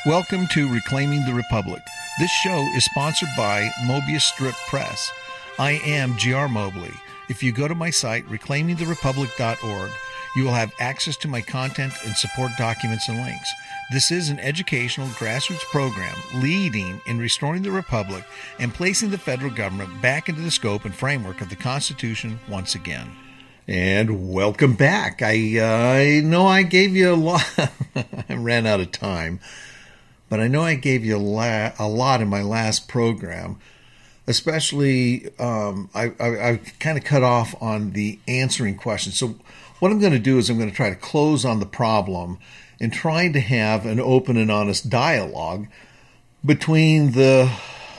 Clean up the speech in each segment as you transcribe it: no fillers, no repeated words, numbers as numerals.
Welcome to Reclaiming the Republic. This show is sponsored by Mobius Strip Press. I am G.R. Mobley. If you go to my site, reclaimingtherepublic.org, you will have access to my content and support documents and links. This is an educational grassroots program leading in restoring the Republic and placing the federal government back into the scope and framework of the Constitution once again. And welcome back. I know I gave you a lot. I ran out of time. But I know I gave you a lot in my last program, especially I kind of cut off on the answering questions. So what I'm going to do is I'm going to try to close on the problem and trying to have an open and honest dialogue between the,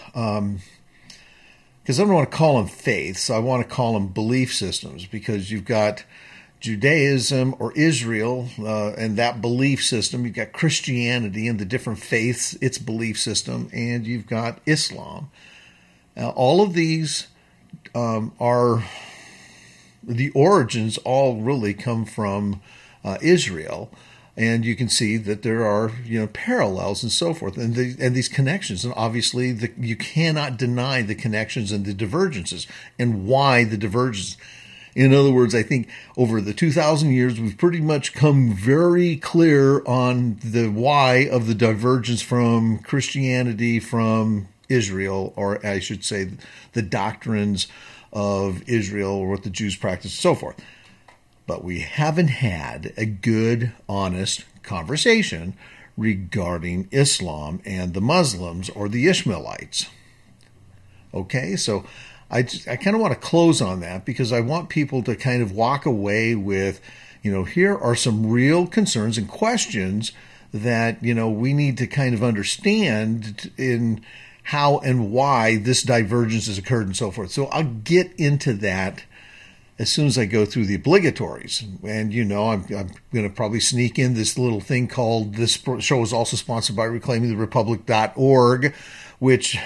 because I don't want to call them faiths, I want to call them belief systems, because you've got Judaism or Israel and that belief system. You've got Christianity and the different faiths, its belief system, and you've got Islam. All of these are, the origins all really come from Israel. And you can see that there are, parallels and so forth, and these connections. And obviously, you cannot deny the connections and the divergences and why the divergences. In other words, I think over the 2,000 years, we've pretty much come very clear on the why of the divergence from Christianity, from Israel, or I should say the doctrines of Israel or what the Jews practice and so forth. But we haven't had a good, honest conversation regarding Islam and the Muslims or the Ishmaelites. Okay, so I kind of want to close on that because I want people to kind of walk away with, here are some real concerns and questions that, we need to kind of understand in how and why this divergence has occurred and so forth. So I'll get into that as soon as I go through the obligatories. And, I'm going to probably sneak in this little thing called, this show is also sponsored by reclaimingtherepublic.org, which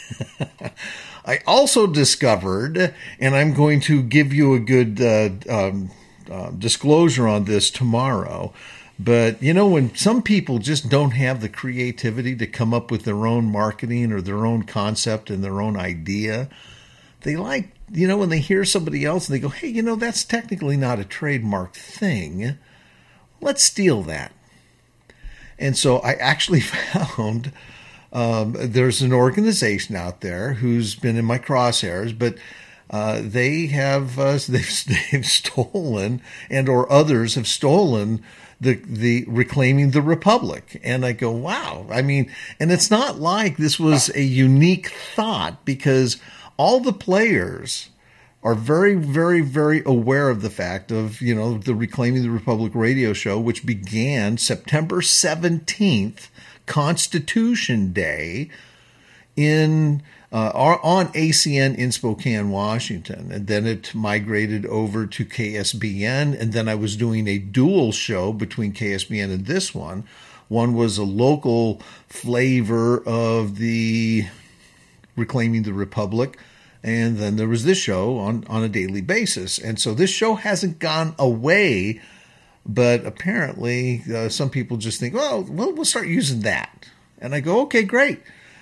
I also discovered, and I'm going to give you a good disclosure on this tomorrow. But, when some people just don't have the creativity to come up with their own marketing or their own concept and their own idea, they like, when they hear somebody else and they go, hey, that's technically not a trademark thing. Let's steal that. And so I actually found there's an organization out there who's been in my crosshairs, but they have they've stolen, and or others have stolen the Reclaiming the Republic. And I go, wow. I mean, and it's not like this was a unique thought, because all the players are very, very, very aware of the fact of, the Reclaiming the Republic radio show, which began September 17th, Constitution Day, on ACN in Spokane, Washington. And then it migrated over to KSBN. And then I was doing a dual show between KSBN and this one. One was a local flavor of the Reclaiming the Republic. And then there was this show on a daily basis. And so this show hasn't gone away, but apparently some people just think, well, we'll start using that. And I go, okay, great.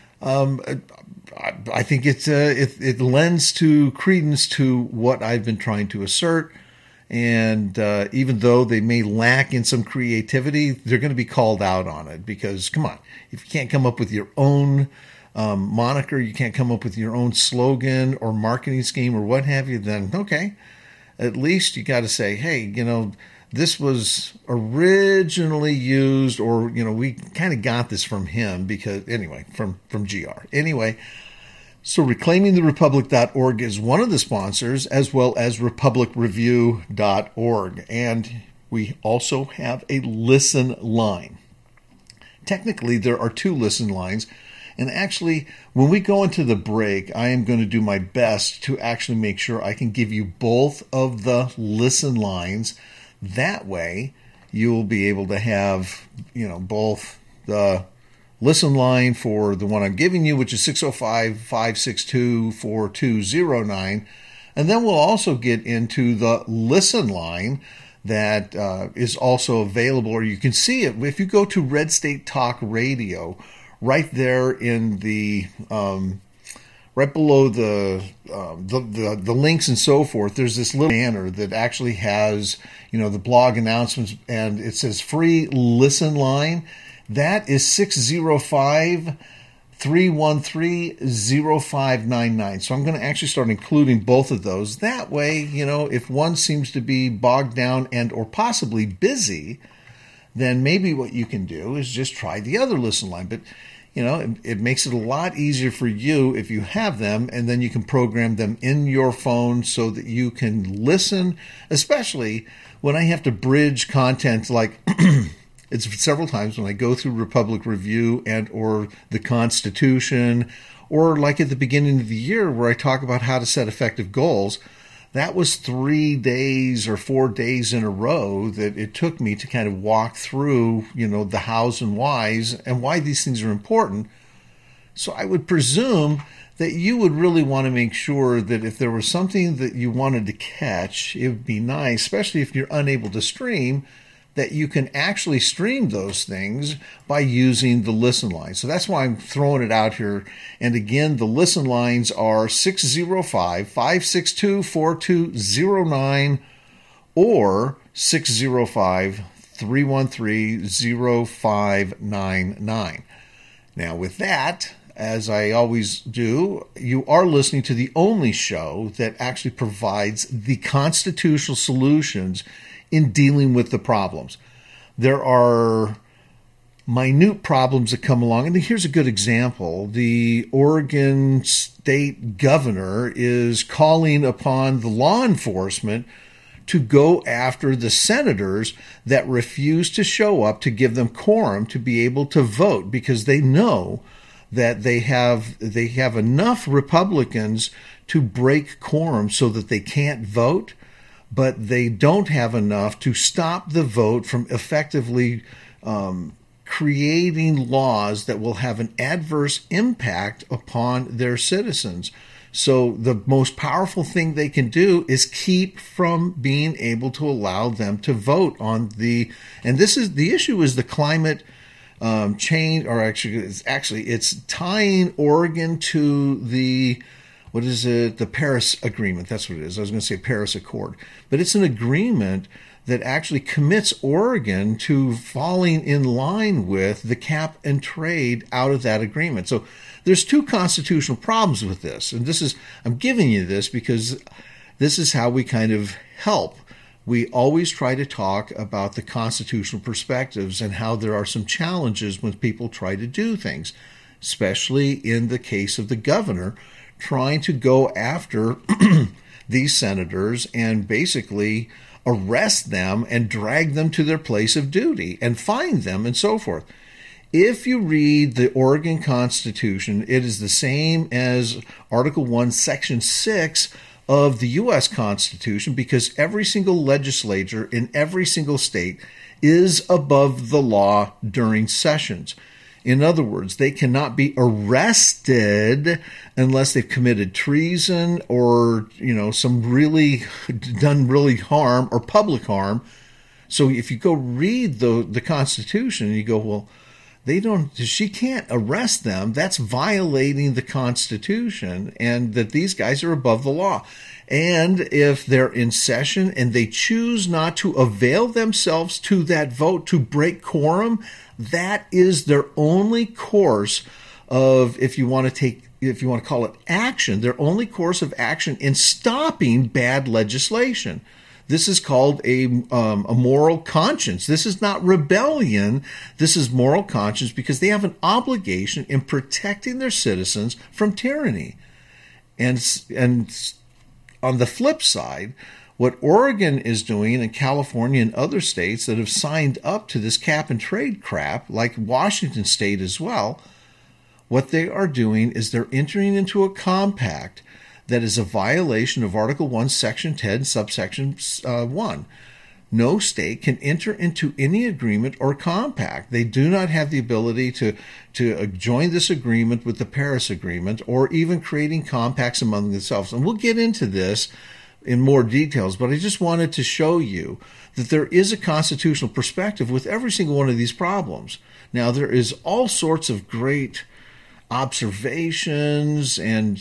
I think it lends to credence to what I've been trying to assert. And even though they may lack in some creativity, they're going to be called out on it, because, come on, if you can't come up with your own moniker, you can't come up with your own slogan or marketing scheme or what have you, then okay, at least you got to say, hey, this was originally used, or, we kind of got this from him, because anyway, from GR. Anyway, so reclaimingtherepublic.org is one of the sponsors, as well as republicreview.org. And we also have a listen line. Technically, there are two listen lines. And actually, when we go into the break, I am going to do my best to actually make sure I can give you both of the listen lines. That way, you will be able to have, both the listen line for the one I'm giving you, which is 605-562-4209. And then we'll also get into the listen line that is also available, or you can see it if you go to Red State Talk Radio, right there in the right below the links and so forth. There's this little banner that actually has the blog announcements, and it says free listen line. That is 605-313-0599. So I'm going to actually start including both of those. That way, if one seems to be bogged down and or possibly busy, then maybe what you can do is just try the other listen line. But, it makes it a lot easier for you if you have them, and then you can program them in your phone so that you can listen, especially when I have to bridge content like it's several times when I go through Republic Review and or the Constitution, or like at the beginning of the year where I talk about how to set effective goals. That was 3 days or 4 days in a row that it took me to kind of walk through, the hows and whys and why these things are important. So I would presume that you would really want to make sure that if there was something that you wanted to catch, it would be nice, especially if you're unable to stream, that you can actually stream those things by using the listen line. So that's why I'm throwing it out here. And again, the listen lines are 605-562-4209 or 605-313-0599. Now with that, as I always do, you are listening to the only show that actually provides the constitutional solutions in dealing with the problems. There are minute problems that come along, and here's a good example. The Oregon state governor is calling upon the law enforcement to go after the senators that refuse to show up to give them quorum to be able to vote, because they know that they have enough Republicans to break quorum so that they can't vote, but they don't have enough to stop the vote from effectively creating laws that will have an adverse impact upon their citizens. So the most powerful thing they can do is keep from being able to allow them to vote on and this is the issue, is the climate change, or it's tying Oregon to the Paris Agreement. That's what it is. I was going to say Paris Accord. But it's an agreement that actually commits Oregon to falling in line with the cap and trade out of that agreement. So there's two constitutional problems with this. And I'm giving you this because this is how we kind of help. We always try to talk about the constitutional perspectives and how there are some challenges when people try to do things, especially in the case of the governor trying to go after these senators and basically arrest them and drag them to their place of duty and fine them and so forth. If you read the Oregon Constitution, it is the same as Article 1, Section 6 of the U.S. Constitution, because every single legislature in every single state is above the law during sessions. In other words, they cannot be arrested unless they've committed treason or, some really done really harm or public harm. So if you go read the Constitution and you go, well, she can't arrest them. That's violating the Constitution, and that these guys are above the law. And if they're in session and they choose not to avail themselves to that vote to break quorum, that is their only course of, if you want to call it action, their only course of action in stopping bad legislation. This is called a moral conscience. This is not rebellion. This is moral conscience, because they have an obligation in protecting their citizens from tyranny. And on the flip side, what Oregon is doing, and California and other states that have signed up to this cap and trade crap, like Washington State as well, what they are doing is they're entering into a compact that is a violation of Article 1, Section 10, subsection 1. No state can enter into any agreement or compact. They do not have the ability to join this agreement with the Paris Agreement, or even creating compacts among themselves. And we'll get into this in more details, but I just wanted to show you that there is a constitutional perspective with every single one of these problems. Now, there is all sorts of great observations and,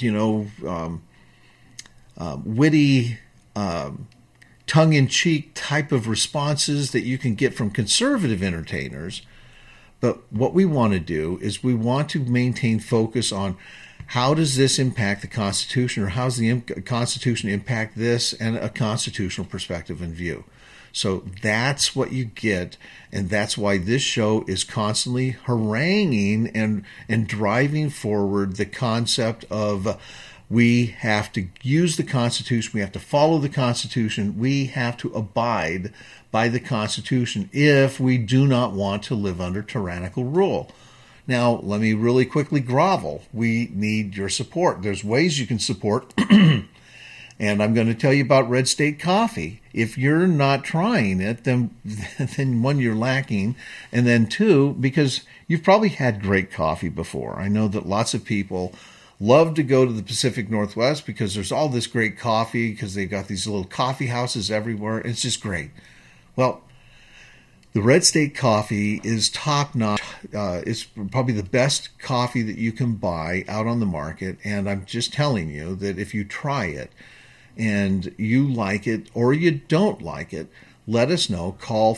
witty, tongue-in-cheek type of responses that you can get from conservative entertainers. But what we want to do is we want to maintain focus on how does this impact the Constitution, or how does the Constitution impact this, and a constitutional perspective and view. So that's what you get, and that's why this show is constantly haranguing and driving forward the concept of we have to use the Constitution, we have to follow the Constitution, we have to abide by the Constitution if we do not want to live under tyrannical rule. Now, let me really quickly grovel. We need your support. There's ways you can support. And I'm going to tell you about Red State Coffee. If you're not trying it, then one, you're lacking. And then two, because you've probably had great coffee before. I know that lots of people love to go to the Pacific Northwest because there's all this great coffee, because they've got these little coffee houses everywhere. It's just great. Well, the Red State Coffee is top-notch. It's probably the best coffee that you can buy out on the market. And I'm just telling you that if you try it, and you like it or you don't like it, let us know. Call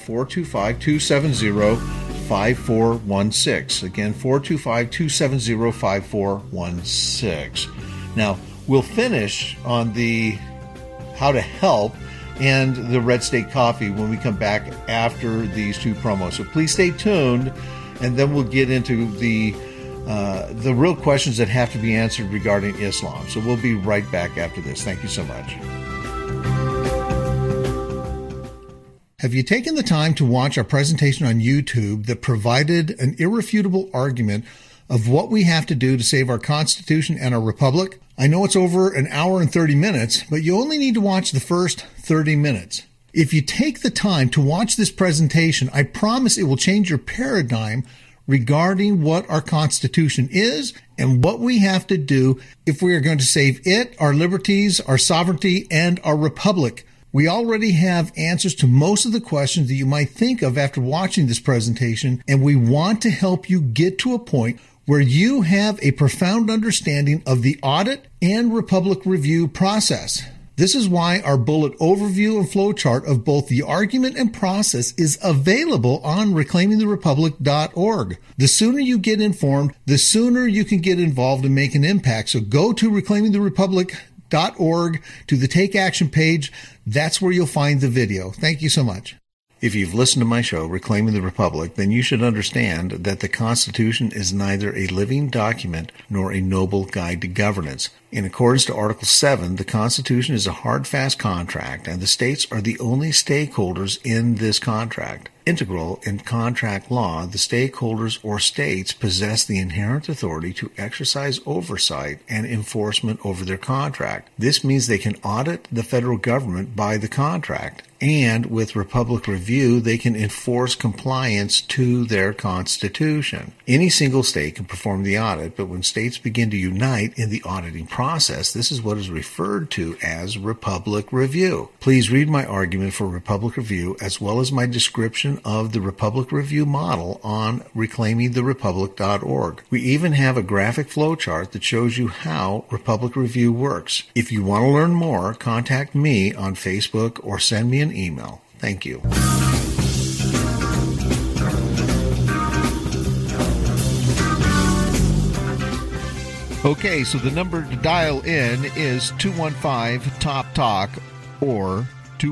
425-270-5416. Again, 425-270-5416. Now, we'll finish on the how to help and the Red State Coffee when we come back after these two promos. So please stay tuned, and then we'll get into the real questions that have to be answered regarding Islam. So we'll be right back after this. Thank you so much. Have you taken the time to watch our presentation on YouTube that provided an irrefutable argument of what we have to do to save our Constitution and our Republic? I know it's over an hour and 30 minutes, but you only need to watch the first 30 minutes. If you take the time to watch this presentation, I promise it will change your paradigm regarding what our Constitution is and what we have to do if we are going to save it, our liberties, our sovereignty, and our republic. We already have answers to most of the questions that you might think of after watching this presentation, and we want to help you get to a point where you have a profound understanding of the audit and republic review process. This is why our bullet overview and flowchart of both the argument and process is available on reclaimingtherepublic.org. The sooner you get informed, the sooner you can get involved and make an impact. So go to reclaimingtherepublic.org to the Take Action page. That's where you'll find the video. Thank you so much. If you've listened to my show, Reclaiming the Republic, then you should understand that the Constitution is neither a living document nor a noble guide to governance. In accordance to Article 7, the Constitution is a hard, fast contract, and the states are the only stakeholders in this contract. Integral in contract law, the stakeholders or states possess the inherent authority to exercise oversight and enforcement over their contract. This means they can audit the federal government by the contract, and with Republic Review, they can enforce compliance to their Constitution. Any single state can perform the audit, but when states begin to unite in the auditing process, this is what is referred to as Republic Review. Please read my argument for Republic Review as well as my description of the Republic Review model on reclaimingtherepublic.org. We even have a graphic flowchart that shows you how Republic Review works. If you want to learn more, contact me on Facebook or send me an email. Thank you. Okay, so the number to dial in is 215-TOP-TALK or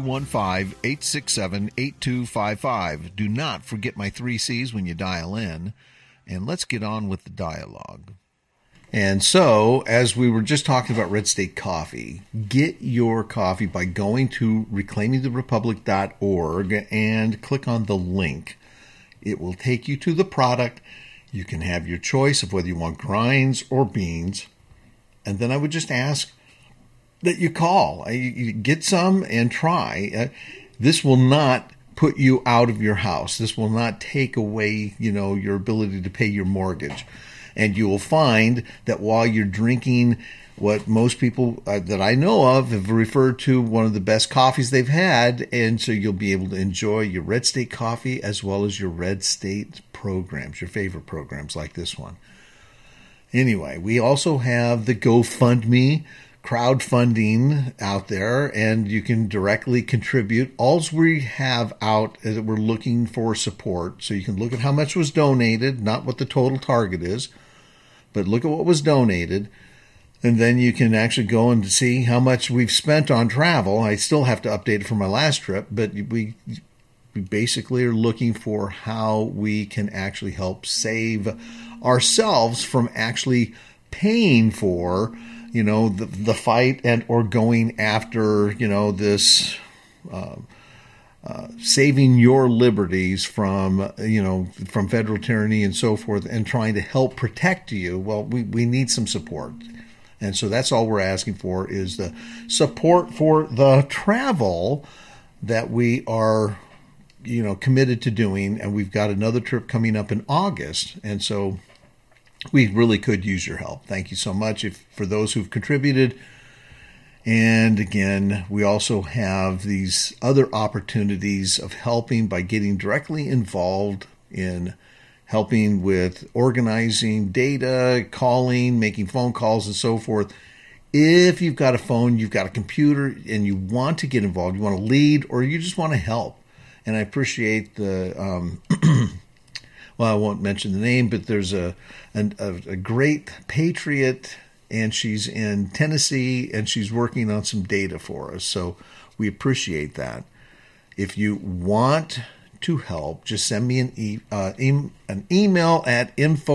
215-867-8255. Do not forget my 3 C's when you dial in, and let's get on with the dialogue. And so, as we were just talking about Red State Coffee, get your coffee by going to reclaimingtherepublic.org and click on the link. It will take you to the product. You can have your choice of whether you want grinds or beans. And then I would just ask that you call. You get some and try. This will not put you out of your house. This will not take away, your ability to pay your mortgage. And you will find that while you're drinking what most people that I know of have referred to one of the best coffees they've had. And so you'll be able to enjoy your Red State coffee as well as your Red State programs, your favorite programs like this one. Anyway, we also have the GoFundMe crowdfunding out there, and you can directly contribute. All we have out is that we're looking for support. So you can look at how much was donated, not what the total target is, but look at what was donated. And then you can actually go and see how much we've spent on travel. I still have to update it from my last trip, but we basically are looking for how we can actually help save ourselves from actually paying for the fight and or going after, this saving your liberties from federal tyranny and so forth, and trying to help protect you. Well, we need some support. And so that's all we're asking for is the support for the travel that we are, committed to doing. And we've got another trip coming up in August. And so we really could use your help. Thank you so much for those who've contributed. And again, we also have these other opportunities of helping by getting directly involved in helping with organizing data, calling, making phone calls, and so forth. If you've got a phone, you've got a computer, and you want to get involved, you want to lead, or you just want to help. And I appreciate the well, I won't mention the name, but there's a great patriot, and she's in Tennessee, and she's working on some data for us. So we appreciate that. If you want to help, just send me an email at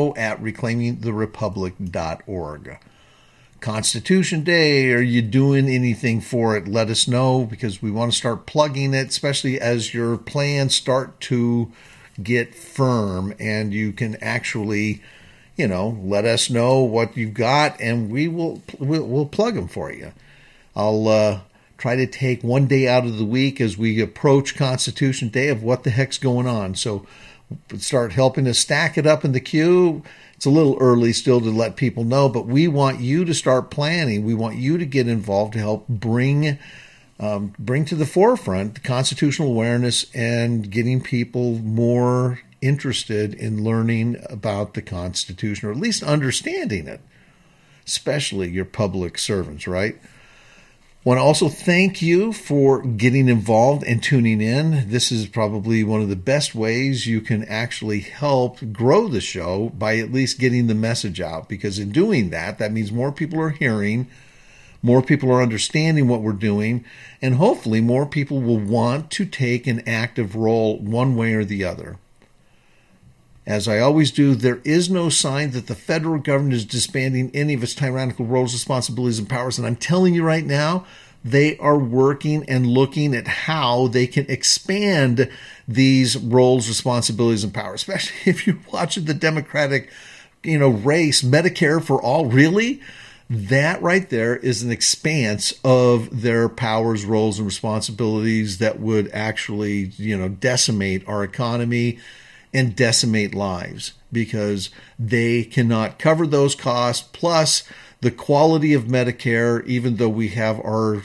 info@reclaimingtherepublic.org. Constitution Day, are you doing anything for it? Let us know, because we want to start plugging it, especially as your plans start to get firm and you can actually, let us know what you've got, and we'll plug them for you. I'll try to take one day out of the week as we approach Constitution Day of what the heck's going on. So start helping us stack it up in the queue. It's a little early still to let people know, but we want you to start planning. We want you to get involved to help bring to the forefront constitutional awareness and getting people more interested in learning about the Constitution, or at least understanding it, especially your public servants, right? Want to also thank you for getting involved and tuning in. This is probably one of the best ways you can actually help grow the show, by at least getting the message out, because in doing that means more people are hearing, more people are understanding what we're doing, and hopefully more people will want to take an active role one way or the other. As I always do, there is no sign that the federal government is disbanding any of its tyrannical roles, responsibilities, and powers. And I'm telling you right now, they are working and looking at how they can expand these roles, responsibilities, and powers, especially if you're watching the Democratic, race, Medicare for all. Really? That right there is an expanse of their powers, roles, and responsibilities that would actually, decimate our economy and decimate lives, because they cannot cover those costs. Plus, the quality of Medicare, even though we have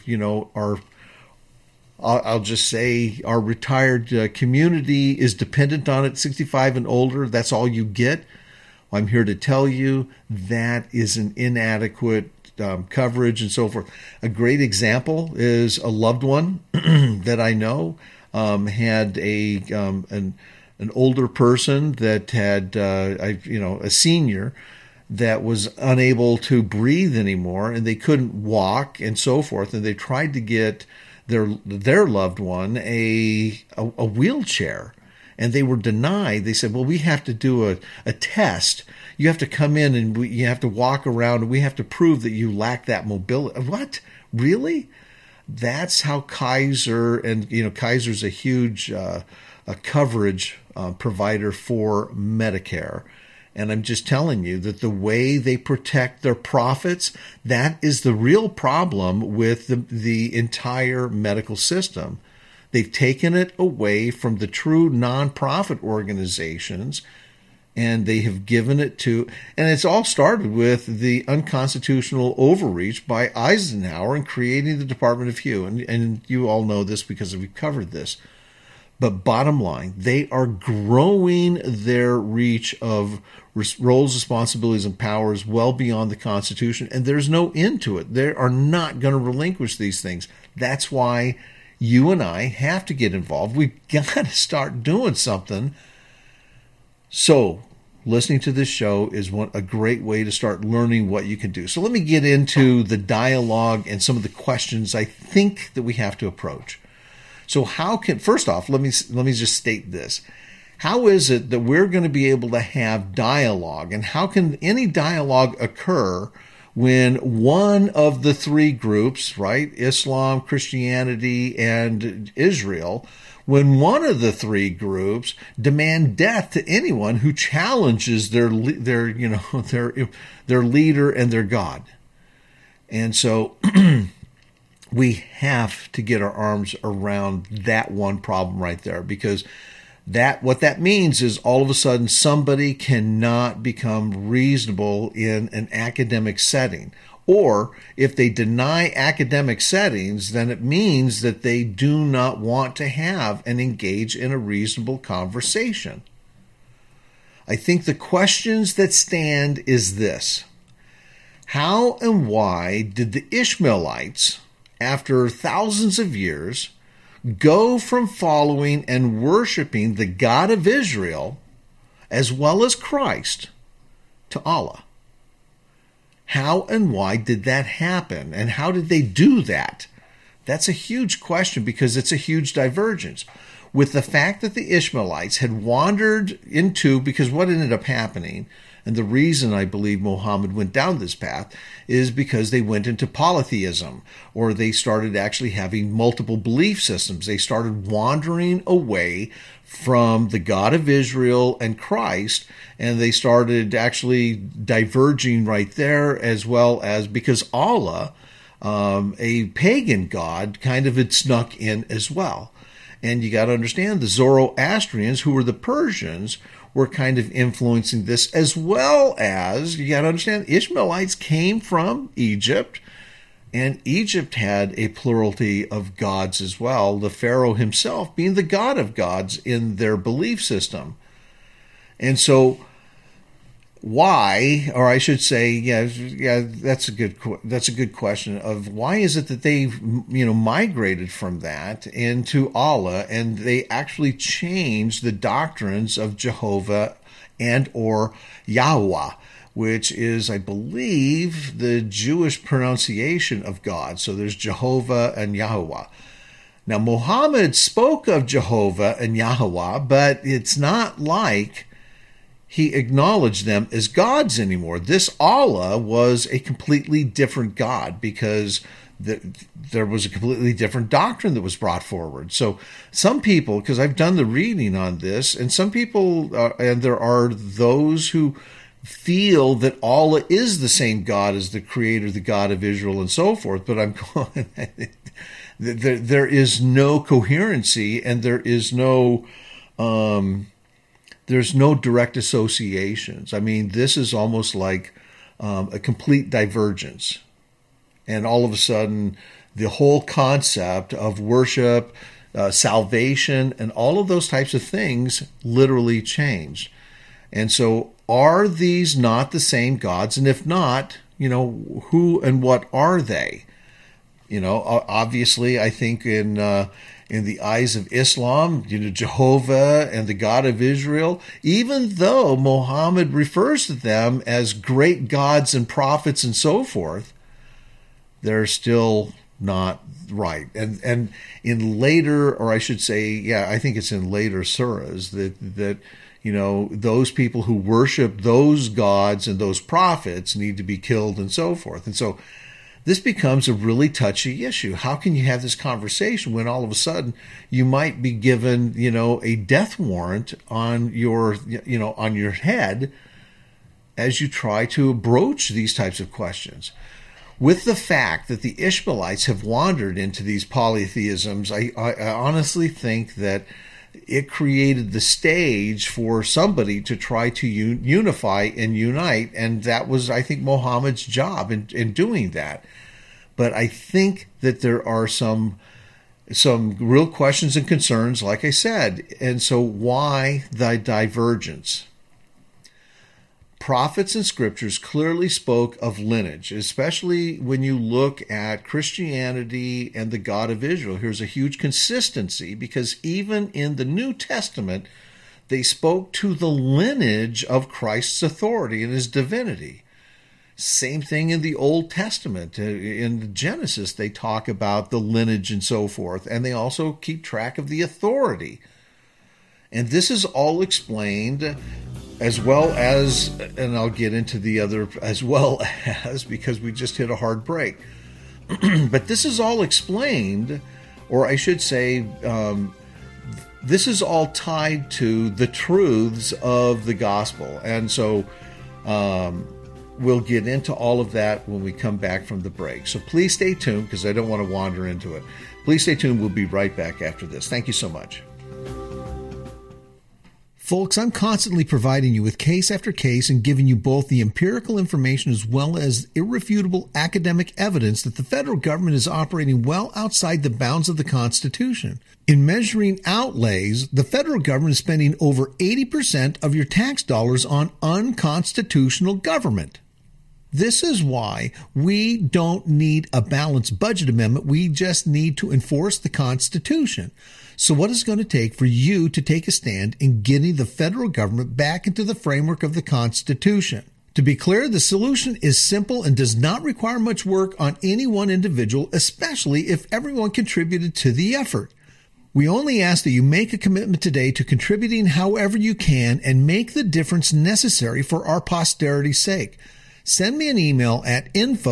I'll just say our retired community is dependent on it, 65 and older, that's all you get. I'm here to tell you that is an inadequate coverage and so forth. A great example is a loved one that I know had an older person that had, a senior that was unable to breathe anymore, and they couldn't walk and so forth. And they tried to get their loved one a wheelchair, and they were denied. They said, well, we have to do a test. You have to come in and you have to walk around, and we have to prove that you lack that mobility. What? Really? That's how Kaiser, and Kaiser's a huge coverage provider for Medicare. And I'm just telling you that the way they protect their profits, that is the real problem with the entire medical system. They've taken it away from the true nonprofit organizations And they have given it to, and it's all started with the unconstitutional overreach by Eisenhower in creating the Department of Hugh. And you all know this because we've covered this. But bottom line, they are growing their reach of roles, responsibilities, and powers well beyond the Constitution, and there's no end to it. They are not going to relinquish these things. That's why you and I have to get involved. We've got to start doing something. So, listening to this show is a great way to start learning what you can do. So let me get into the dialogue and some of the questions I think that we have to approach. So first off, let me just state this. How is it that we're going to be able to have dialogue, and how can any dialogue occur when one of the three groups, right, Islam, Christianity, and Israel, when one of the three groups demand death to anyone who challenges their leader and their God? And so we have to get our arms around that one problem right there, because what that means is all of a sudden somebody cannot become reasonable in an academic setting. Or if they deny academic settings, then it means that they do not want to have and engage in a reasonable conversation. I think the questions that stand is this: how and why did the Ishmaelites, after thousands of years, go from following and worshiping the God of Israel as well as Christ to Allah? How and why did that happen? And how did they do that? That's a huge question, because it's a huge divergence. With the fact that the Ishmaelites had wandered into, because what ended up happening, and the reason I believe Muhammad went down this path, is because they went into polytheism, or they started actually having multiple belief systems. They started wandering away from the God of Israel and Christ, and they started actually diverging right there, as well as because Allah, a pagan god, kind of had snuck in as well. And you got to understand, the Zoroastrians, who were the Persians, were kind of influencing this, as well as, you got to understand, Ishmaelites came from Egypt, and Egypt had a plurality of gods as well, the Pharaoh himself being the god of gods in their belief system. And so why, or I should say, that's a good question of why is it that they migrated from that into Allah, and they actually changed the doctrines of Jehovah and or Yahweh, which is, I believe, the Jewish pronunciation of God. So there's Jehovah and Yahweh. Now, Muhammad spoke of Jehovah and Yahweh, but it's not like he acknowledged them as gods anymore. This Allah was a completely different God, because there was a completely different doctrine that was brought forward. So some people, because I've done the reading on this, and some people, and there are those who feel that Allah is the same God as the Creator, the God of Israel, and so forth. But I'm going, there is no coherency, and there's no direct associations. I mean, this is almost like a complete divergence. And all of a sudden, the whole concept of worship, salvation, and all of those types of things literally changed. And so are these not the same gods? And if not, who and what are they? Obviously, I think in the eyes of Islam, Jehovah and the God of Israel, even though Muhammad refers to them as great gods and prophets and so forth, they're still not right. And in later, or I should say, I think it's in later surahs that those people who worship those gods and those prophets need to be killed and so forth. And so this becomes a really touchy issue. How can you have this conversation when all of a sudden you might be given, a death warrant on your head as you try to broach these types of questions? With the fact that the Ishmaelites have wandered into these polytheisms, I honestly think that it created the stage for somebody to try to unify and unite. And that was, I think, Muhammad's job in doing that. But I think that there are some real questions and concerns, like I said. And so why the divergence? Prophets and scriptures clearly spoke of lineage, especially when you look at Christianity and the God of Israel. Here's a huge consistency, because even in the New Testament, they spoke to the lineage of Christ's authority and his divinity. Same thing in the Old Testament. In Genesis, they talk about the lineage and so forth, and they also keep track of the authority. And this is all explained, as well as, and I'll get into the other, as well as, because we just hit a hard break. But this is all explained, or I should say, this is all tied to the truths of the gospel. And so we'll get into all of that when we come back from the break. So please stay tuned, because I don't want to wander into it. Please stay tuned. We'll be right back after this. Thank you so much. Folks, I'm constantly providing you with case after case and giving you both the empirical information as well as irrefutable academic evidence that the federal government is operating well outside the bounds of the Constitution. In measuring outlays, the federal government is spending over 80% of your tax dollars on unconstitutional government. This is why we don't need a balanced budget amendment. We just need to enforce the Constitution. So what is it going to take for you to take a stand in getting the federal government back into the framework of the Constitution? To be clear, the solution is simple and does not require much work on any one individual, especially if everyone contributed to the effort. We only ask that you make a commitment today to contributing however you can and make the difference necessary for our posterity's sake. Send me an email at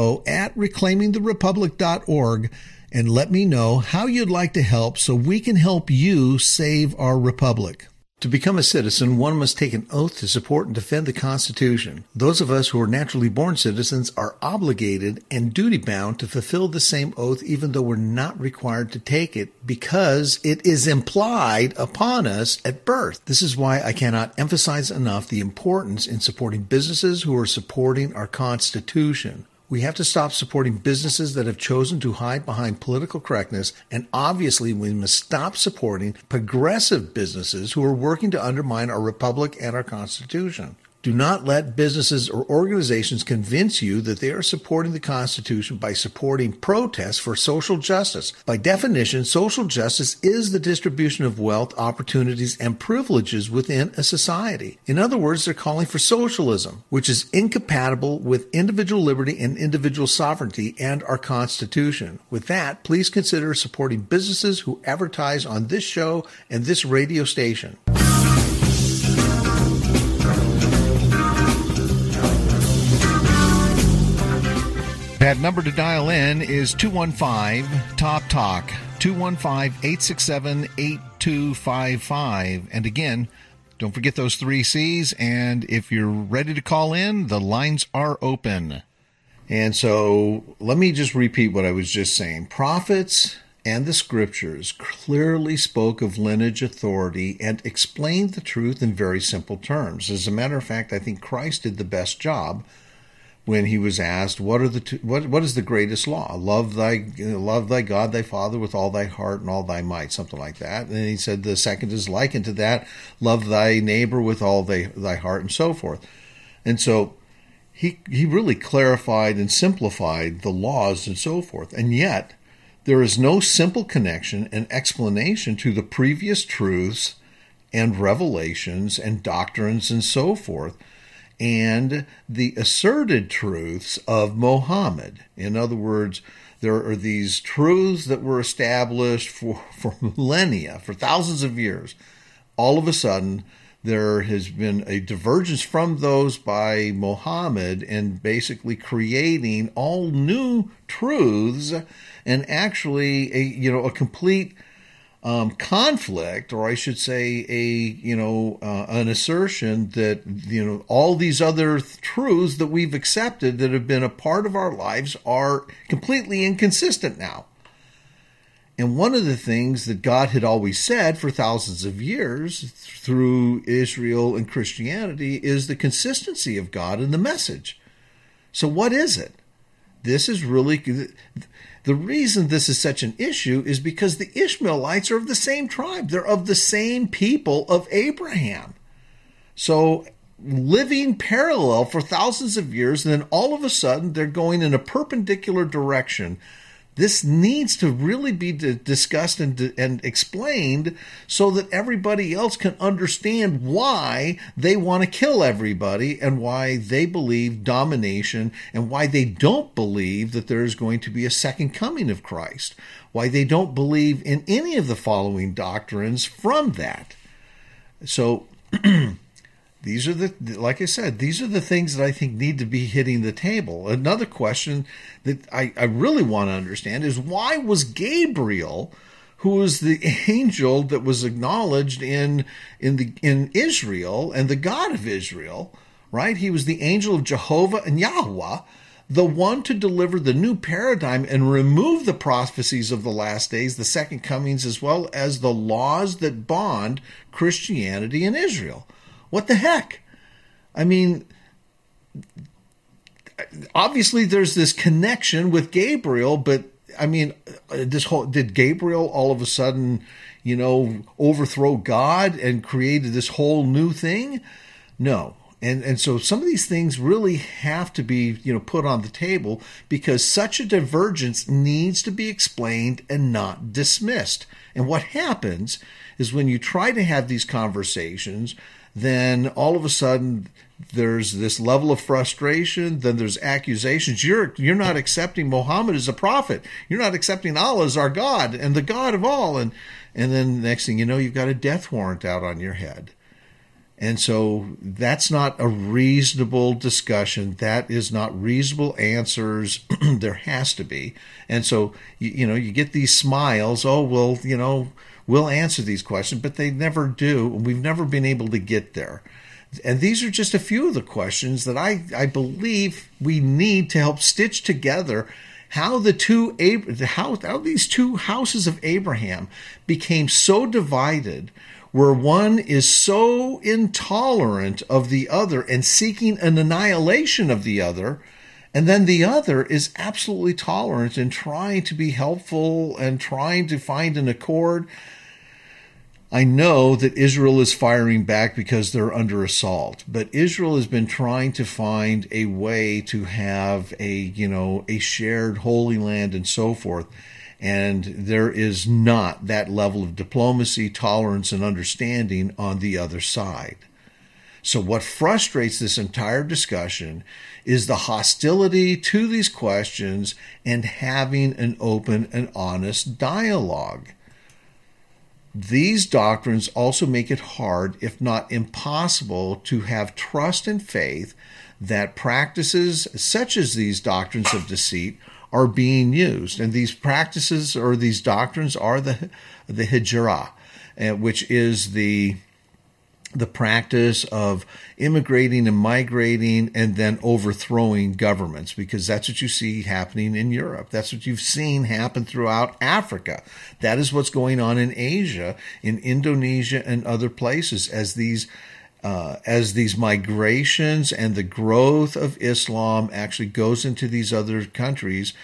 info@reclaimingtherepublic.org and let me know how you'd like to help so we can help you save our republic. To become a citizen, one must take an oath to support and defend the Constitution. Those of us who are naturally born citizens are obligated and duty-bound to fulfill the same oath, even though we're not required to take it, because it is implied upon us at birth. This is why I cannot emphasize enough the importance in supporting businesses who are supporting our Constitution. We have to stop supporting businesses that have chosen to hide behind political correctness, and obviously we must stop supporting progressive businesses who are working to undermine our republic and our Constitution. Do not let businesses or organizations convince you that they are supporting the Constitution by supporting protests for social justice. By definition, social justice is the distribution of wealth, opportunities, and privileges within a society. In other words, they're calling for socialism, which is incompatible with individual liberty and individual sovereignty and our Constitution. With that, please consider supporting businesses who advertise on this show and this radio station. That number to dial in is 215-TALK-TALK, 215-867-8255. And again, don't forget those 3 C's. And if you're ready to call in, the lines are open. And so let me just repeat what I was just saying. Prophets and the scriptures clearly spoke of lineage authority and explained the truth in very simple terms. As a matter of fact, I think Christ did the best job when he was asked, what is the greatest law? Love thy God, thy Father, with all thy heart and all thy might, something like that. And he said the second is likened to that, love thy neighbor with all thy heart, and so forth. And so he really clarified and simplified the laws and so forth. And yet, there is no simple connection and explanation to the previous truths and revelations and doctrines and so forth, and the asserted truths of Muhammad. In other words, there are these truths that were established for millennia, for thousands of years. All of a sudden, there has been a divergence from those by Muhammad and basically creating all new truths and actually a complete conflict, or I should say an assertion that, all these other truths that we've accepted that have been a part of our lives are completely inconsistent now. And one of the things that God had always said for thousands of years through Israel and Christianity is the consistency of God in the message. So what is it? This is really, the reason this is such an issue is because the Ishmaelites are of the same tribe. They're of the same people of Abraham. So living parallel for thousands of years, and then all of a sudden they're going in a perpendicular direction. This needs to really be discussed and explained so that everybody else can understand why they want to kill everybody and why they believe domination and why they don't believe that there is going to be a second coming of Christ, why they don't believe in any of the following doctrines from that. So these are like I said, these are the things that I think need to be hitting the table. Another question that I really want to understand is, why was Gabriel, who was the angel that was acknowledged in Israel and the God of Israel, right? He was the angel of Jehovah and Yahweh, the one to deliver the new paradigm and remove the prophecies of the last days, the second comings, as well as the laws that bond Christianity and Israel. What the heck? I mean, obviously there's this connection with Gabriel, but I mean, did Gabriel all of a sudden, overthrow God and created this whole new thing? No. And so some of these things really have to be, put on the table, because such a divergence needs to be explained and not dismissed. And what happens is, when you try to have these conversations, then all of a sudden there's this level of frustration, then there's accusations. You're not accepting Muhammad as a prophet. You're not accepting Allah as our God and the God of all. And then next thing you know, you've got a death warrant out on your head. And so that's not a reasonable discussion. That is not reasonable answers. There has to be. And so, you get these smiles. Oh, well, we'll answer these questions, but they never do. And we've never been able to get there. And these are just a few of the questions that I believe we need to help stitch together how these two houses of Abraham became so divided, where one is so intolerant of the other and seeking an annihilation of the other, and then the other is absolutely tolerant and trying to be helpful and trying to find an accord. I know that Israel is firing back because they're under assault, but Israel has been trying to find a way to have a shared holy land and so forth. And there is not that level of diplomacy, tolerance, and understanding on the other side. So what frustrates this entire discussion is the hostility to these questions and having an open and honest dialogue. These doctrines also make it hard, if not impossible, to have trust and faith that practices such as these doctrines of deceit are being used. And these practices or these doctrines are the hijrah, which is the practice of immigrating and migrating and then overthrowing governments, because that's what you see happening in Europe. That's what you've seen happen throughout Africa. That is what's going on in Asia, in Indonesia and other places, as these migrations and the growth of Islam actually goes into these other countries.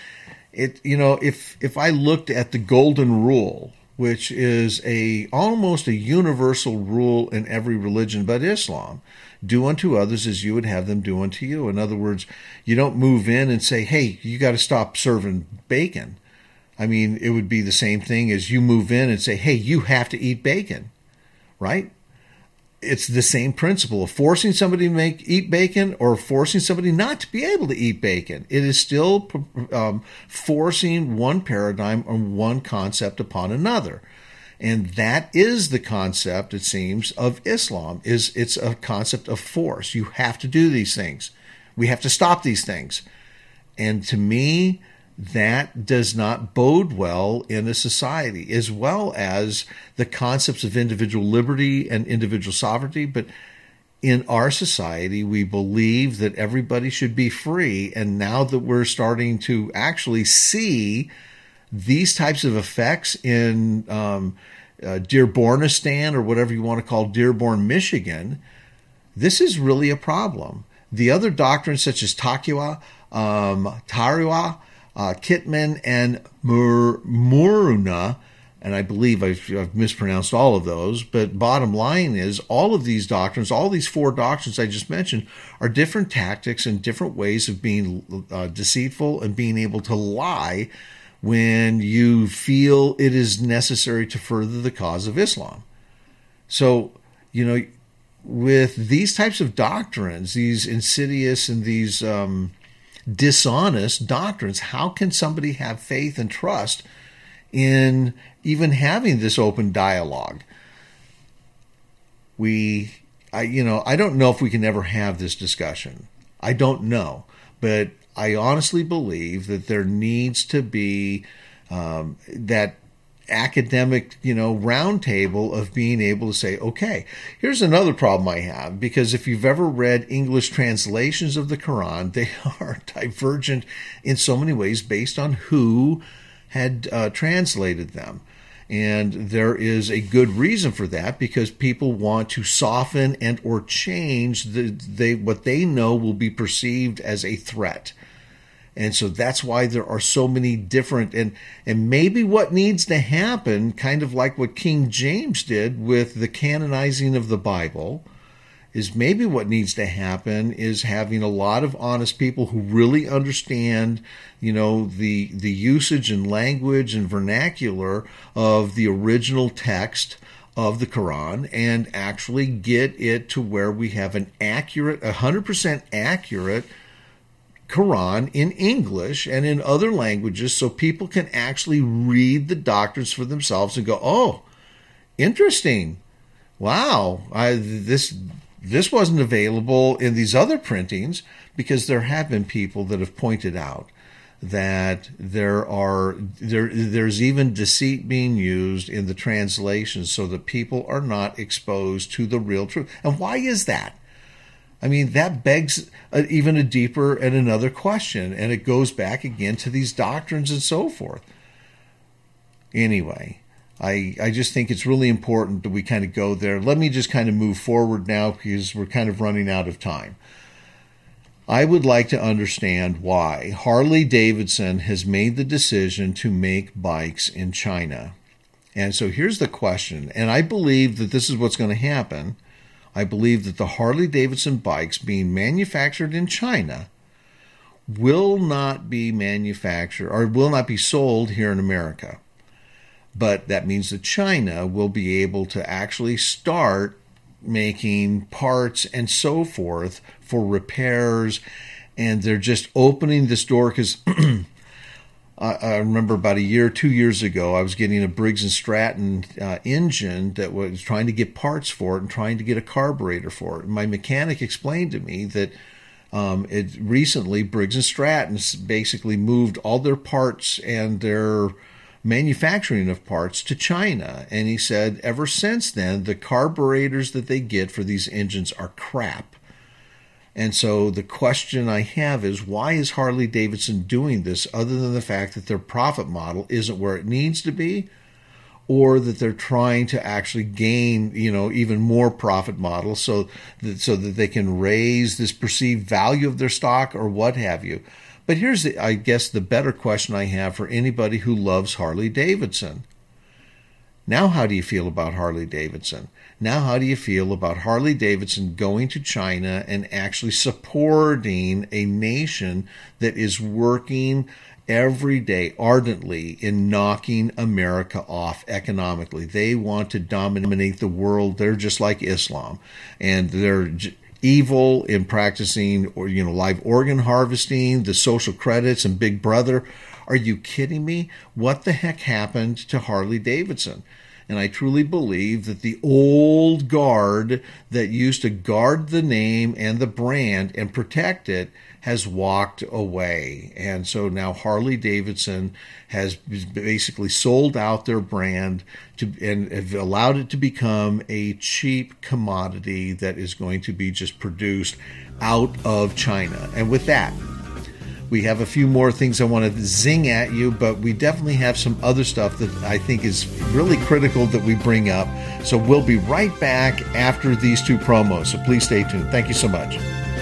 If I looked at the Golden Rule, which is almost a universal rule in every religion but Islam, do unto others as you would have them do unto you. In other words, you don't move in and say, hey, you got to stop serving bacon. I mean, it would be the same thing as you move in and say, hey, you have to eat bacon, right? It's the same principle of forcing somebody to eat bacon or forcing somebody not to be able to eat bacon. It is still forcing one paradigm or one concept upon another. And that is the concept, it seems, of Islam. It's a concept of force. You have to do these things. We have to stop these things. And to me, that does not bode well in a society, as well as the concepts of individual liberty and individual sovereignty. But in our society, we believe that everybody should be free. And now that we're starting to actually see these types of effects in Dearbornistan, or whatever you want to call Dearborn, Michigan, this is really a problem. The other doctrines such as Takiwa, Tariwa, Kitman, and Muruna, and I believe I've mispronounced all of those, but bottom line is all of these doctrines, all these four doctrines I just mentioned, are different tactics and different ways of being deceitful and being able to lie when you feel it is necessary to further the cause of Islam. So, with these types of doctrines, these insidious and these dishonest doctrines, how can somebody have faith and trust in even having this open dialogue? I don't know if we can ever have this discussion. I don't know, but I honestly believe that there needs to be that academic, roundtable of being able to say, okay, here's another problem I have, because if you've ever read English translations of the Quran, they are divergent in so many ways based on who had translated them. And there is a good reason for that, because people want to soften and or change what they know will be perceived as a threat. And so that's why there are so many different, and maybe what needs to happen, kind of like what King James did with the canonizing of the Bible, is maybe what needs to happen is having a lot of honest people who really understand, the usage and language and vernacular of the original text of the Quran, and actually get it to where we have an accurate, 100% accurate Quran in English and in other languages, so people can actually read the doctrines for themselves and go, oh, interesting. Wow, this wasn't available in these other printings, because there have been people that have pointed out that there's even deceit being used in the translations so that people are not exposed to the real truth. And why is that? I mean, that begs even a deeper and another question, and it goes back again to these doctrines and so forth. Anyway, I just think it's really important that we kind of go there. Let me just kind of move forward now, because we're kind of running out of time. I would like to understand why Harley Davidson has made the decision to make bikes in China. And so here's the question, and I believe that this is what's going to happen. I believe that the Harley Davidson bikes being manufactured in China will not be manufactured or will not be sold here in America. But that means that China will be able to actually start making parts and so forth for repairs, and they're just opening this door, because I remember about 2 years ago, I was getting a Briggs & Stratton engine that was trying to get parts for it and trying to get a carburetor for it. And my mechanic explained to me that recently Briggs & Stratton basically moved all their parts and their manufacturing of parts to China. And he said ever since then, the carburetors that they get for these engines are crap. And so the question I have is, why is Harley Davidson doing this, other than the fact that their profit model isn't where it needs to be, or that they're trying to actually gain, even more profit models so that they can raise this perceived value of their stock, or what have you. But here's, I guess, the better question I have for anybody who loves Harley Davidson. Now, how do you feel about Harley Davidson? Now, how do you feel about Harley Davidson going to China and actually supporting a nation that is working every day ardently in knocking America off economically? They want to dominate the world. They're just like Islam, and they're evil in practicing, live organ harvesting, the social credits, and Big Brother. Are you kidding me? What the heck happened to Harley Davidson? And I truly believe that the old guard that used to guard the name and the brand and protect it has walked away. And so now Harley Davidson has basically sold out their brand and have allowed it to become a cheap commodity that is going to be just produced out of China. And with that, We have a few more things I want to zing at you, but we definitely have some other stuff that I think is really critical that we bring up. So we'll be right back after these two promos. So please stay tuned. Thank you so much.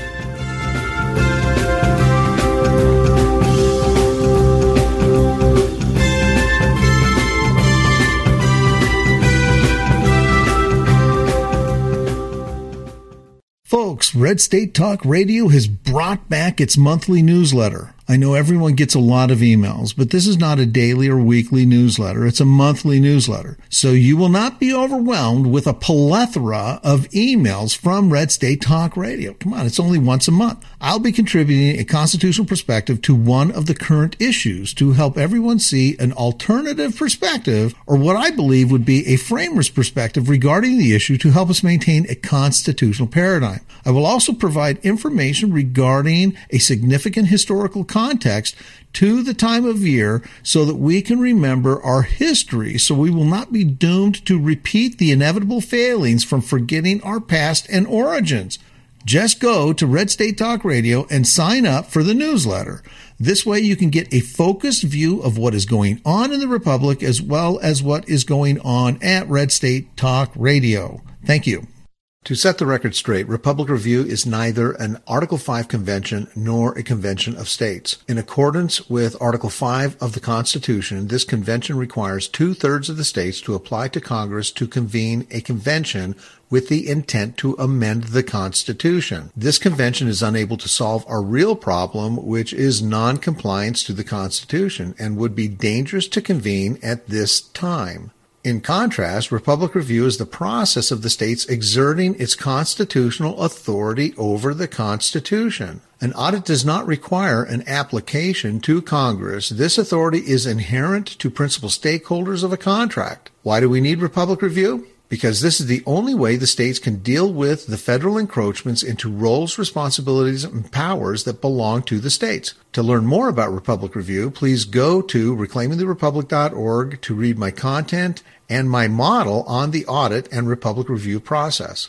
Folks, Red State Talk Radio has brought back its monthly newsletter. I know everyone gets a lot of emails, but this is not a daily or weekly newsletter. It's a monthly newsletter. So you will not be overwhelmed with a plethora of emails from Red State Talk Radio. Come on, it's only once a month. I'll be contributing a constitutional perspective to one of the current issues to help everyone see an alternative perspective, or what I believe would be a framer's perspective regarding the issue to help us maintain a constitutional paradigm. I will also provide information regarding a significant historical context to the time of year so that we can remember our history, so we will not be doomed to repeat the inevitable failings from forgetting our past and origins. Just go to Red State Talk Radio and sign up for the newsletter. This way you can get a focused view of what is going on in the Republic as well as what is going on at Red State Talk Radio. Thank you. To set the record straight, Republic Review is neither an Article 5 convention nor a convention of states. In accordance with Article 5 of the Constitution, this convention requires 2/3 of the states to apply to Congress to convene a convention with the intent to amend the Constitution. This convention is unable to solve our real problem, which is non-compliance to the Constitution, and would be dangerous to convene at this time. In contrast, Republic Review is the process of the states exerting its constitutional authority over the Constitution. An audit does not require an application to Congress. This authority is inherent to principal stakeholders of a contract. Why do we need Republic Review? Because this is the only way the states can deal with the federal encroachments into roles, responsibilities, and powers that belong to the states. To learn more about Republic Review, please go to reclaimingtherepublic.org to read my content and my model on the audit and Republic Review process.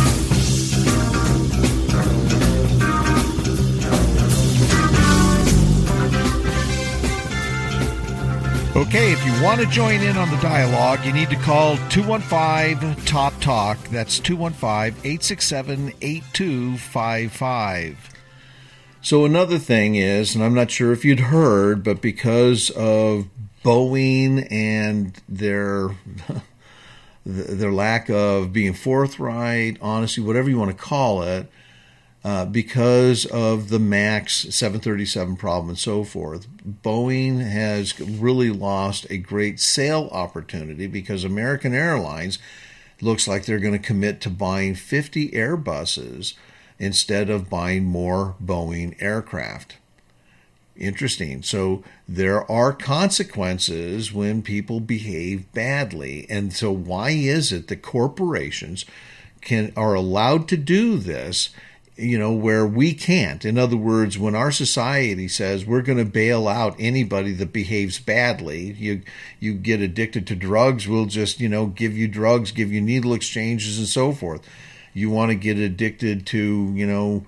Okay, if you want to join in on the dialogue, you need to call 215-TOP-TALK. That's 215-867-8255. So another thing is, and I'm not sure if you'd heard, but because of Boeing and their lack of being forthright, honesty, whatever you want to call it, because of the MAX 737 problem and so forth, Boeing has really lost a great sale opportunity because American Airlines looks like they're going to commit to buying 50 Airbuses instead of buying more Boeing aircraft. Interesting. So there are consequences when people behave badly. And so why is it that corporations are allowed to do this, where we can't? In other words, when our society says we're going to bail out anybody that behaves badly, you get addicted to drugs, we'll just, give you drugs, give you needle exchanges and so forth. You want to get addicted to,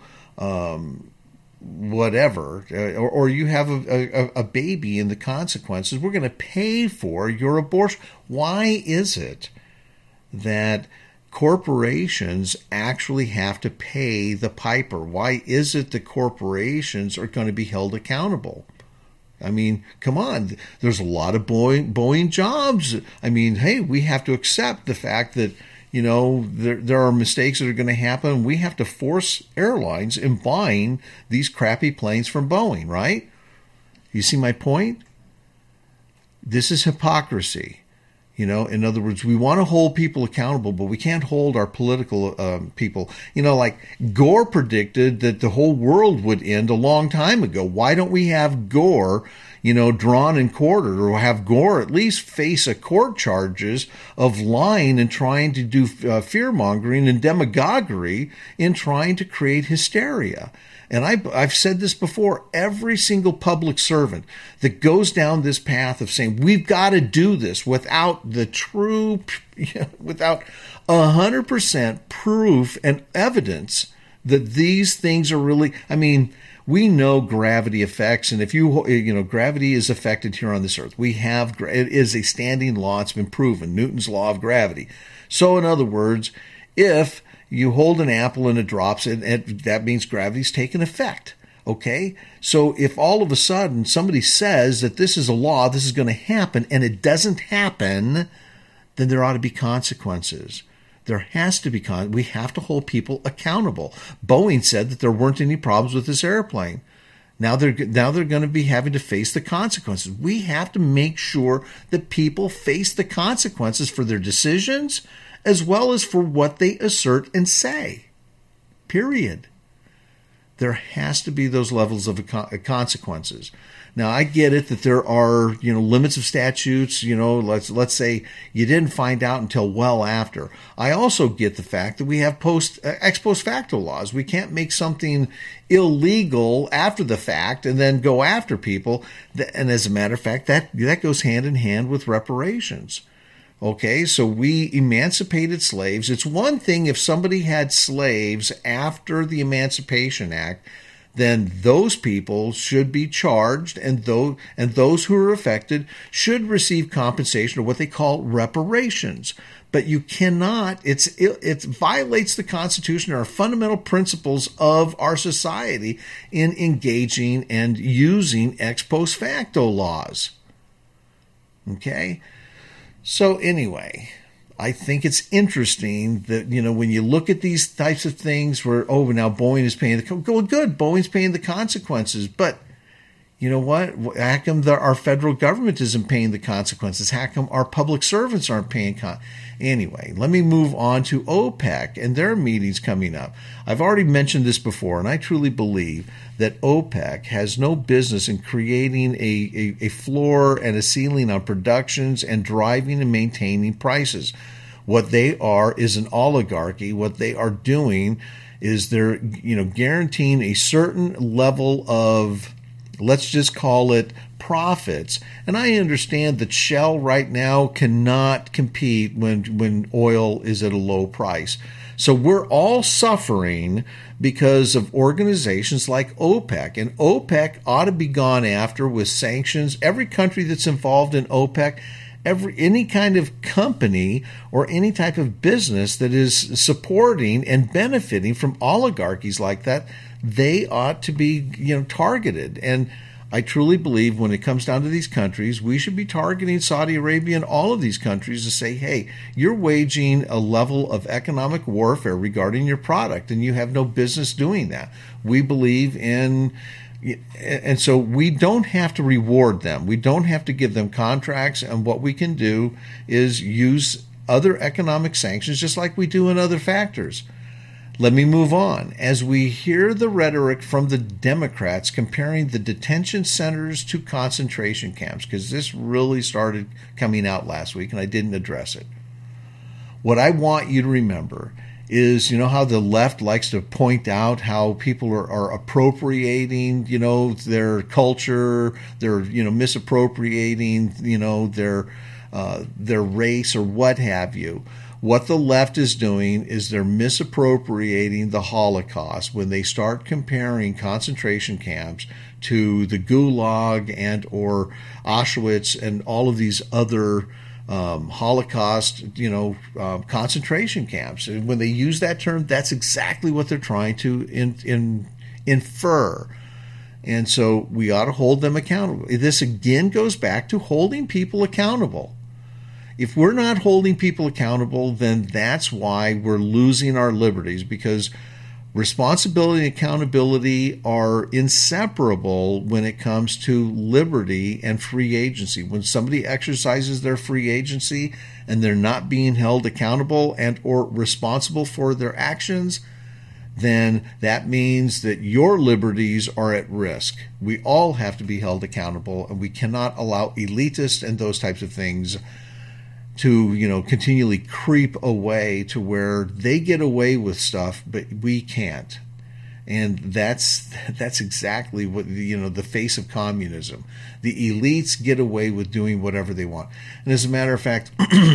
whatever, or you have a baby and the consequences, we're going to pay for your abortion. Why is it that corporations actually have to pay the piper? Why is it that corporations are going to be held accountable? I mean, come on, there's a lot of Boeing jobs. I mean, hey, we have to accept the fact that there are mistakes that are going to happen. We have to force airlines in buying these crappy planes from Boeing, right? You see my point? This is hypocrisy. In other words, we want to hold people accountable, but we can't hold our political people. Like Gore predicted that the whole world would end a long time ago. Why don't we have Gore, drawn and quartered, or have Gore at least face a court charges of lying and trying to do fear-mongering and demagoguery in trying to create hysteria? And I've said this before, every single public servant that goes down this path of saying we've got to do this without the true, without 100% proof and evidence that these things are really, We know gravity affects, and if gravity is affected here on this earth. It is a standing law. It's been proven, Newton's law of gravity. So in other words, if you hold an apple and it drops, that means gravity's taken effect. Okay? So if all of a sudden somebody says that this is a law, this is going to happen, and it doesn't happen, then there ought to be consequences. There has to be we have to hold people accountable. Boeing said that there weren't any problems with this airplane. Now they're going to be having to face the consequences. We have to make sure that people face the consequences for their decisions as well as for what they assert and say. Period. There has to be those levels of consequences. Now, I get it that there are, limits of statutes. Let's say you didn't find out until well after. I also get the fact that we have ex post facto laws. We can't make something illegal after the fact and then go after people. And as a matter of fact, that goes hand in hand with reparations. Okay, so we emancipated slaves. It's one thing if somebody had slaves after the Emancipation Act, then those people should be charged, and those who are affected should receive compensation, or what they call reparations. But you cannot, it violates the Constitution, our fundamental principles of our society in engaging and using ex post facto laws. Okay? So anyway, I think it's interesting that, when you look at these types of things where, now Boeing is paying good, Boeing's paying the consequences. But you know what? How come our federal government isn't paying the consequences? How come our public servants aren't paying Anyway, let me move on to OPEC and their meetings coming up. I've already mentioned this before, and I truly believe that OPEC has no business in creating a floor and a ceiling on productions and driving and maintaining prices. What they are is an oligarchy. What they are doing is they're guaranteeing a certain level of, let's just call it, profits. And I understand that Shell right now cannot compete when oil is at a low price. So we're all suffering because of organizations like OPEC. And OPEC ought to be gone after with sanctions. Every country that's involved in OPEC, any kind of company or any type of business that is supporting and benefiting from oligarchies like that, they ought to be targeted. And I truly believe when it comes down to these countries, we should be targeting Saudi Arabia and all of these countries to say, hey, you're waging a level of economic warfare regarding your product, and you have no business doing that. We believe in, and so we don't have to reward them. We don't have to give them contracts, and what we can do is use other economic sanctions just like we do in other factors. Let me move on. As we hear the rhetoric from the Democrats comparing the detention centers to concentration camps, because this really started coming out last week and I didn't address it. What I want you to remember is, how the left likes to point out how people are appropriating, their culture, they're, misappropriating, their race or what have you. What the left is doing is they're misappropriating the Holocaust when they start comparing concentration camps to the Gulag and or Auschwitz and all of these other Holocaust, concentration camps. And when they use that term, that's exactly what they're trying to infer. And so we ought to hold them accountable. This again goes back to holding people accountable. If we're not holding people accountable, then that's why we're losing our liberties, because responsibility and accountability are inseparable when it comes to liberty and free agency. When somebody exercises their free agency and they're not being held accountable and or responsible for their actions, then that means that your liberties are at risk. We all have to be held accountable, and we cannot allow elitists and those types of things to, continually creep away to where they get away with stuff, but we can't. And that's exactly what, the face of communism. The elites get away with doing whatever they want. And as a matter of fact,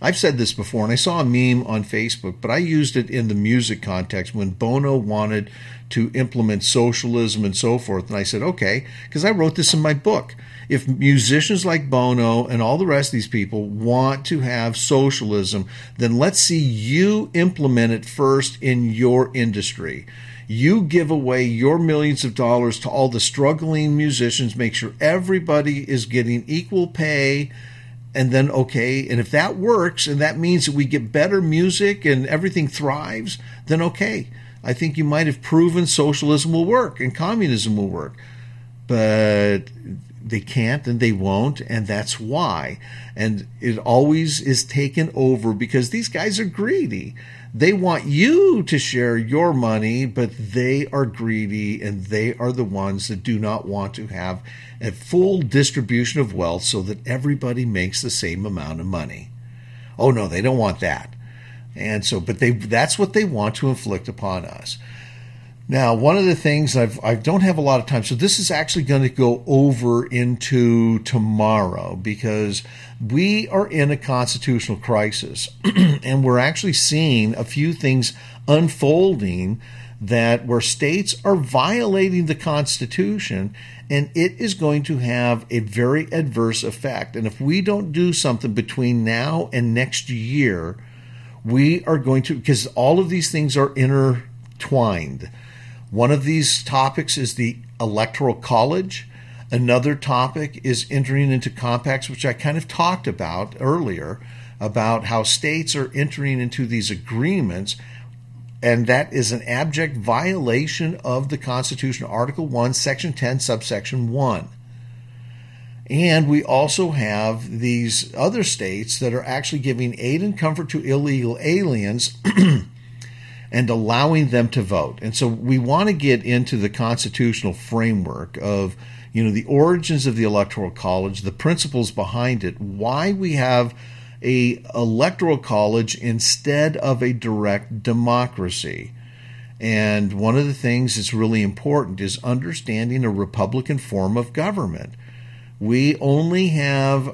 I've said this before, and I saw a meme on Facebook, but I used it in the music context when Bono wanted to implement socialism and so forth. And I said, okay, because I wrote this in my book. If musicians like Bono and all the rest of these people want to have socialism, then let's see you implement it first in your industry. You give away your millions of dollars to all the struggling musicians, make sure everybody is getting equal pay, and then, okay, and if that works and that means that we get better music and everything thrives, then okay. I think you might have proven socialism will work and communism will work. But they can't and they won't, and that's why. And it always is taken over because these guys are greedy. They want you to share your money, but they are greedy, and they are the ones that do not want to have a full distribution of wealth so that everybody makes the same amount of money. Oh no, they don't want that. And so, but that's what they want to inflict upon us. Now, one of the things I don't have a lot of time, so this is actually going to go over into tomorrow because we are in a constitutional crisis and we're actually seeing a few things unfolding that where states are violating the Constitution, and it is going to have a very adverse effect. And if we don't do something between now and next year, we are going to, because all of these things are intertwined. One of these topics is the Electoral College. Another topic is entering into compacts, which I kind of talked about earlier, about how states are entering into these agreements, and that is an abject violation of the Constitution, Article 1, Section 10, subsection 1. And we also have these other states that are actually giving aid and comfort to illegal aliens and allowing them to vote. And so we want to get into the constitutional framework of, the origins of the Electoral College, the principles behind it, why we have a electoral college instead of a direct democracy. And one of the things that's really important is understanding a Republican form of government. We only have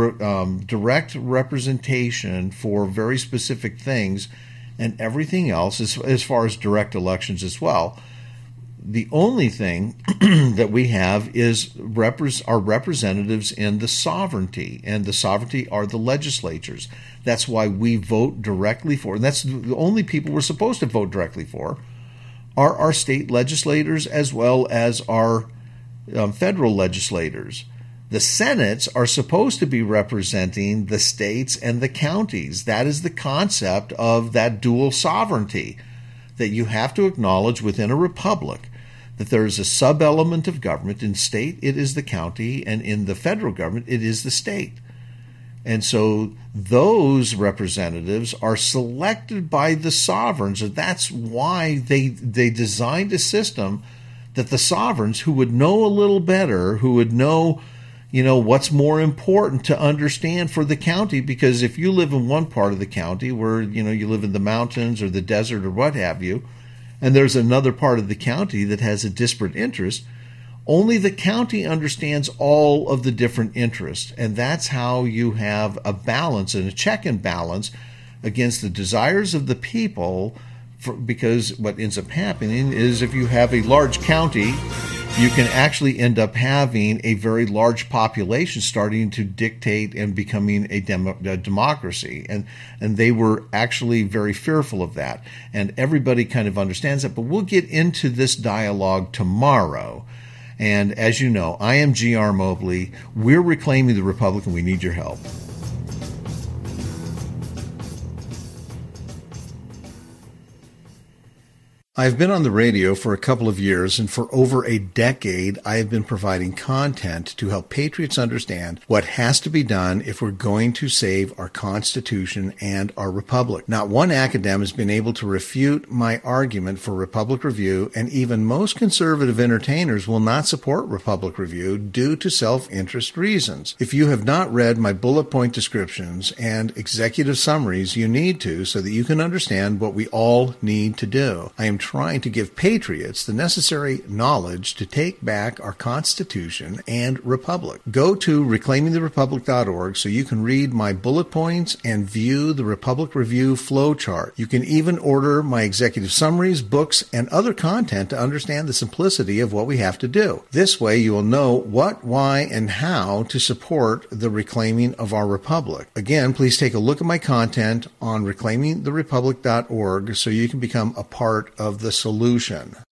direct representation for very specific things, and everything else, as far as direct elections as well, the only thing that we have is our representatives in the sovereignty, and the sovereignty are the legislatures. That's why we vote directly for, and that's the only people we're supposed to vote directly for, are our state legislators as well as our federal legislators. The senates are supposed to be representing the states and the counties. That is the concept of that dual sovereignty, that you have to acknowledge within a republic that there is a sub-element of government. In state, it is the county, and in the federal government, it is the state. And so those representatives are selected by the sovereigns, and that's why they designed a system that the sovereigns, who would know a little better, who would know what's more important to understand for the county, because if you live in one part of the county where, you live in the mountains or the desert or what have you, and there's another part of the county that has a disparate interest, only the county understands all of the different interests. And that's how you have a balance and a check and balance against the desires of the people, because what ends up happening is if you have a large county, you can actually end up having a very large population starting to dictate and becoming a democracy. And they were actually very fearful of that. And everybody kind of understands that. But we'll get into this dialogue tomorrow. And as you know, I am G.R. Mobley. We're reclaiming the Republic, and we need your help. I've been on the radio for a couple of years, and for over a decade, I have been providing content to help patriots understand what has to be done if we're going to save our Constitution and our Republic. Not one academic has been able to refute my argument for Republic Review, and even most conservative entertainers will not support Republic Review due to self-interest reasons. If you have not read my bullet point descriptions and executive summaries, you need to, so that you can understand what we all need to do. I am trying to give patriots the necessary knowledge to take back our Constitution and Republic. Go to reclaimingtherepublic.org so you can read my bullet points and view the Republic Review flowchart. You can even order my executive summaries, books, and other content to understand the simplicity of what we have to do. This way you will know what, why, and how to support the reclaiming of our Republic. Again, please take a look at my content on reclaimingtherepublic.org so you can become a part of the solution.